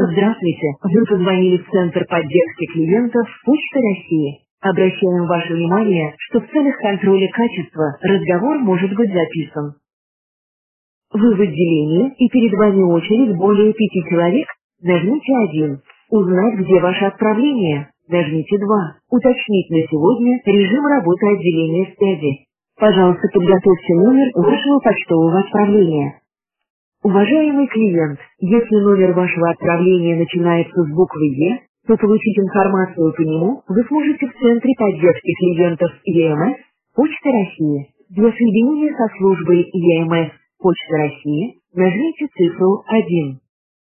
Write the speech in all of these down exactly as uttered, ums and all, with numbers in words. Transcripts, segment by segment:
Здравствуйте, вы позвонили в Центр поддержки клиентов Почты России. Обращаем ваше внимание, что в целях контроля качества разговор может быть записан. Вы в отделении и перед вами очередь более пяти человек? Нажмите один. Узнать, где ваше отправление? Нажмите два. Уточнить на сегодня режим работы отделения связи. Пожалуйста, подготовьте номер вашего почтового отправления. Уважаемый клиент, если номер вашего отправления начинается с буквы «Е», то получить информацию по нему вы сможете в Центре поддержки клиентов Е Эм Эс Почты России. Для соединения со службой Е Эм Эс Почты России нажмите цифру один.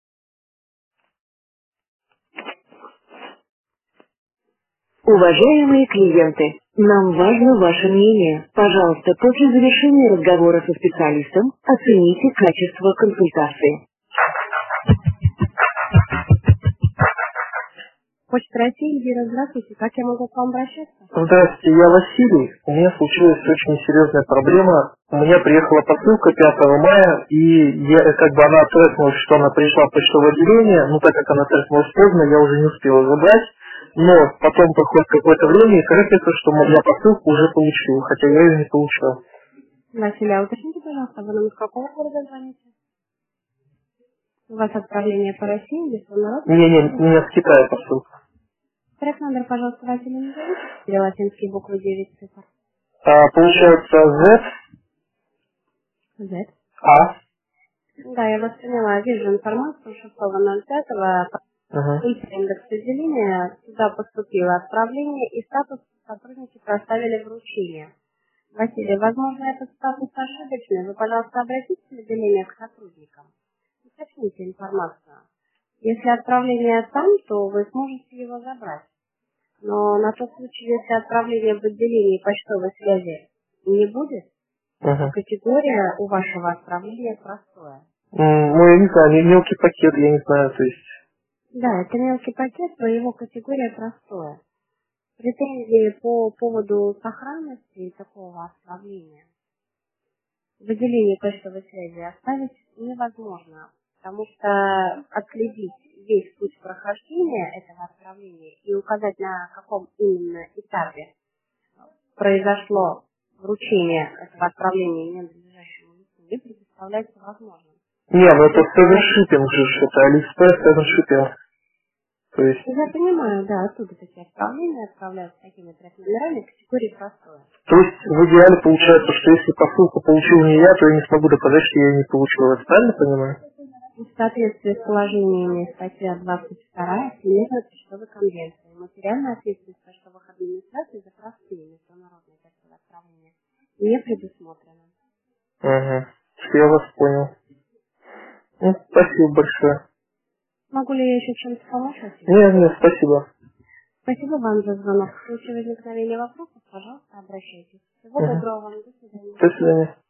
Уважаемые клиенты, нам важно ваше мнение. Пожалуйста, после завершения разговора со специалистом оцените качество консультации. Почта России, Эльвира, здравствуйте. Как я могу к вам обращаться? Здравствуйте, я Василий. У меня случилась очень серьезная проблема. У меня приехала посылка пятого мая, и я, как бы она трекнулась, что она пришла в почтовое отделение, но так как она трекнулась поздно, я уже не успела забрать. Но потом проходит какое-то время, и кажется, что я посылку уже получил, хотя я ее не получил. Василий, а уточните, пожалуйста, вы нам из какого города звоните? У вас отправление по России или по народу? Не-не, у меня с Китая посылка. Трек номер, пожалуйста, Василий, не говорите? Или латинские буквы девять цифр? А, получается Z. Z. А. Да, я вас поняла. Вижу информацию шестого ноль пятого. Ага. Индекс отделения, туда поступило отправление, и статус сотрудники проставили вручение. Василий, возможно, этот статус ошибочный. Вы, пожалуйста, обратитесь в отделение к сотрудникам. Уточните информацию. Если отправление там, то вы сможете его забрать. Но на тот случай, если отправление в отделении почтовой связи не будет, ага, категория у вашего отправления простое. М, Ну, я не знаю, мелкий пакет, я не знаю, то есть... Да, это мелкий пакет, но его категория простое. Претензии по поводу сохранности такого отправления в отделении почтовой связи оставить невозможно, потому что отследить весь путь прохождения этого отправления и указать, на каком именно этапе произошло вручение этого отправления ненадлежащему лицу, не представляется возможным. Не, ну это Seven же, это Алиэкспресс Seven Shipping. То есть... Я понимаю, да, оттуда такие отправления отправляются такими трек-номерами категории простое. То есть в идеале получается, что если посылку получил не я, то я не смогу доказать, что я ее не получил. Это правильно понимаю? В соответствии с положениями статья двадцать два Всемирной почтовой конвенции, материальная ответственность почтовых администраций за простые международные почтовые отправления не предусмотрена. Ага, я вас понял. Ну, спасибо большое. Могу ли я еще чем-то помочь? Нет, нет, спасибо. Спасибо вам за звонок. В случае возникновения вопросов, пожалуйста, обращайтесь. Всего Ага. доброго вам. До свидания. До свидания.